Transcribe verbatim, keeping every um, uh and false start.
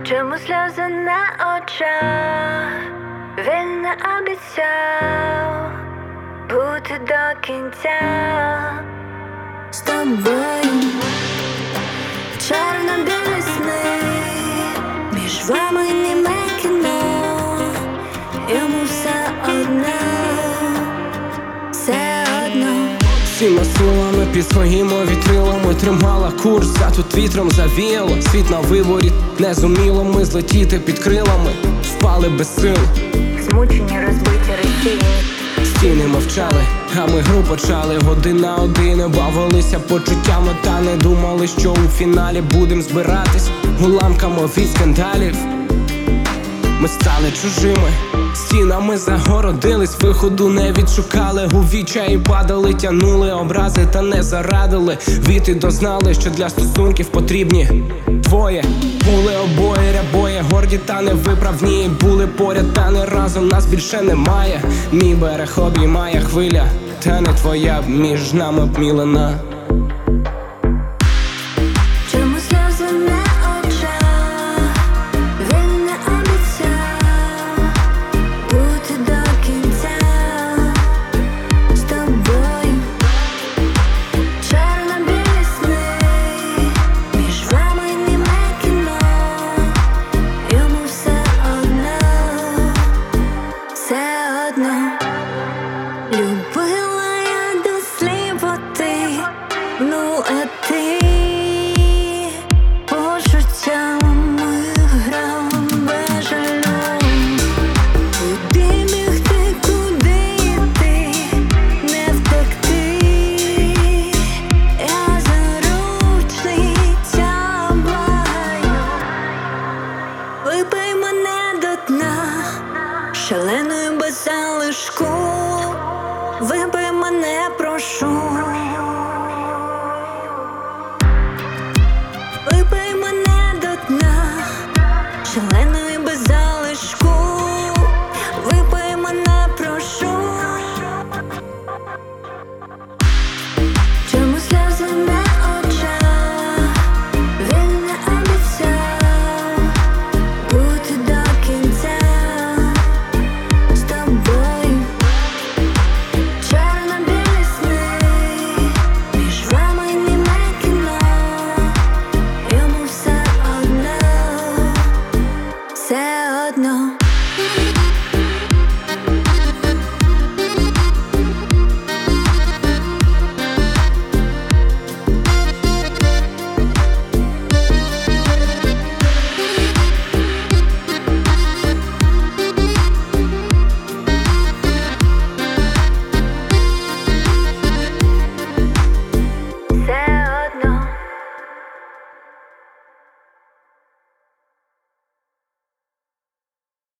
Чому сльози на очах? Він не обіцяв бути до кінця з тобою. Чорно-білі сни, між вами німе кіно. Йому все одно, все одно. Всіма силами під своїми вітрилами тримала курс, а тут вітром завіяло. Світ на виворі, не зуміло ми злетіти під крилами. Впали без сил, змучені, розбиті, розсіяні. стіни мовчали, а ми гру почали. Один на один бавилися почуттями, та не думали, що у фіналі будем збиратись уламками від скандалів. Ми стали чужими, стінами загородились, виходу не відшукали. У відчаї падали, тянули образи та не зарадили. Віти дознали, що для стосунків потрібні двоє. Були обоє рябоє, горді та невиправні. Були поряд та не разом, нас більше немає. Мій берег обіймає хвиля, та не твоя між нами б мілина. Чому сльози на очах? Він не обіцяв бути до кінця з тобою. Чорно-білі сни, між вами німе кіно. Йому все одно, все одно. Любила я до сліпоти, ну а ти почуттями грав без жалю. Куди біг ти, куди йти, не втекти. Я заручниця благаю. Випий мене до дна, шаленою без залишку. Вибий мене, прошу. Вибий мене до дна, шалено.